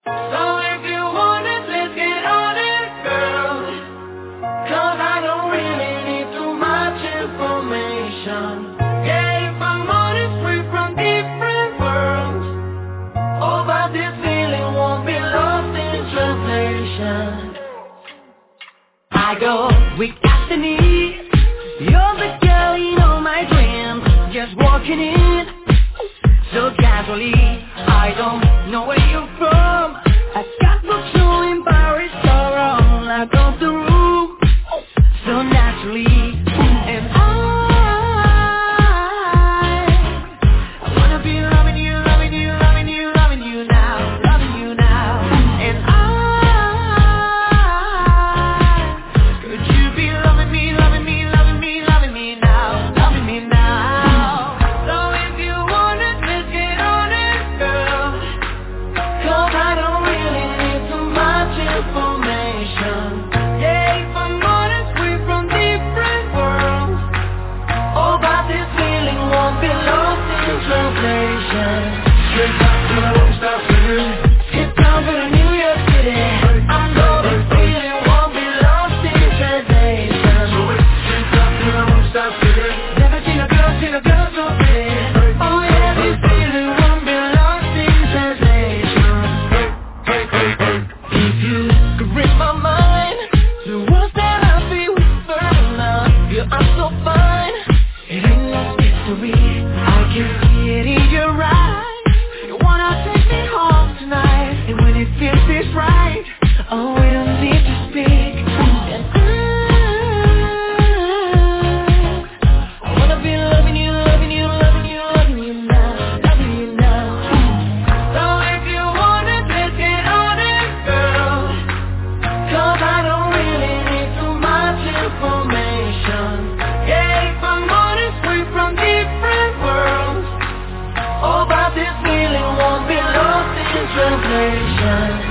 So if you want it, let's get on it, girl. 'Cause I don't really need too much information. Yeah, if I'm honest, we're from different worlds. Oh, but this feeling won't be lost in translation. I go weak after knee. You're the girl in all my dreams, just walking in so casually. I don't know where you're from. I got books in Paris, so wrong. I go the room so naturally, and I wanna be loving you, loving you, loving you, loving you now, loving you now, and could you be loving me, loving me, loving me, loving me now, loving me now. So if you want it, let's get on it, girl. 'Cause I don't really need too much information. Yeah, if I'm honest, we're from different worlds. Oh, but this feeling won't be lost in translation. Straight back to the room, start singing. It's time for the New York City. I know this feeling won't be lost in translation. So it's straight back to the room, start singing. Never seen a girl so pretty. Oh yeah, this feeling won't be lost in translation. If you could read my mind, the words that I feel whispering now. You are so fine, it ain't lost history. I can see it in your eyes. You wanna take me home tonight, and when it feels it's right, oh, we don't need to speak. And I wanna be loving you, loving you, loving you, loving you now, loving you now. So if you want it, let's get on it, girl. 'Cause I don't really need too much information. Yeah, if I'm honest, we're from different worlds. Oh, but this feeling won't be lost in translation.